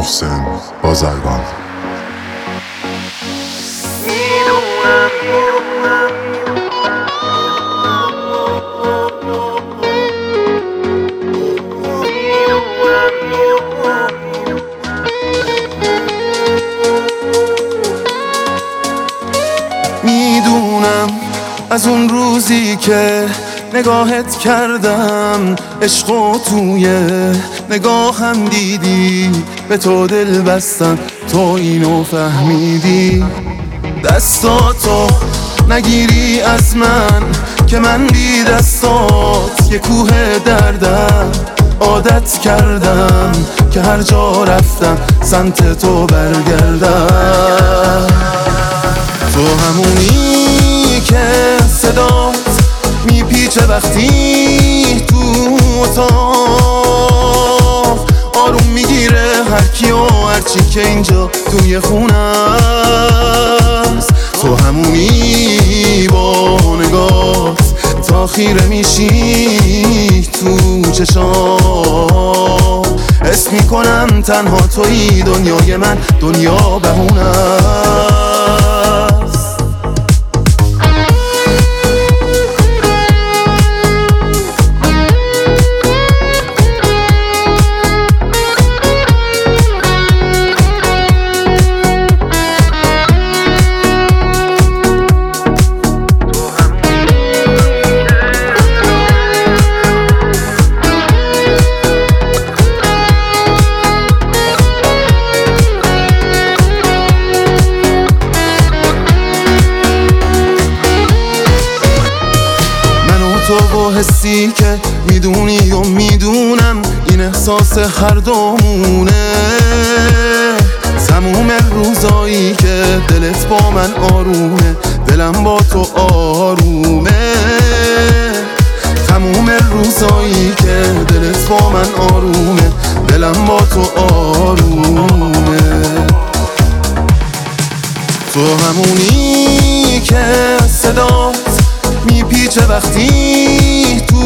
محسن بازرگان. میدونم از اون روزی که نگاهت کردم، عشقو توی نگاهم دیدی، به تو دل بستم، تو اینو فهمیدی. دستاتو نگیری از من که من بی دستات یه کوه دردم. عادت کردم که هر جا رفتم سمت تو برگردم. تو همونی که صدات میپیچه وقتی تو اتاق، آروم میگیره هر کی و هر چی که اینجا توی خونه است. تو همونی با نگات تا خیره میشی تو چشام، حس میکنم تنها توی دنیای من، دنیا بهونه است. تو و حسی که میدونی و میدونم این احساس هر دومونه. تموم روزایی که دلت با من آرومه، دلم با تو آرومه. تموم روزایی که دلت با من آرومه، دلم با تو آرومه. تو همونی که صدات میپیچه وقتی تو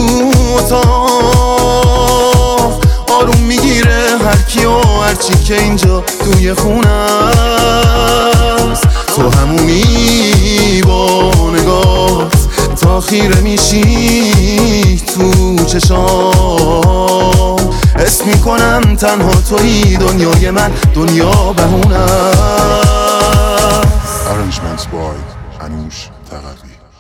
اتاق، آروم میگیره هر کی و هر چی که اینجا توی خونه است. تو همونی با نگات تا خیره میشی تو چشام، حس میکنم تنها توی دنیای من، دنیا بهونه است. Arrangements by انوش تقوی.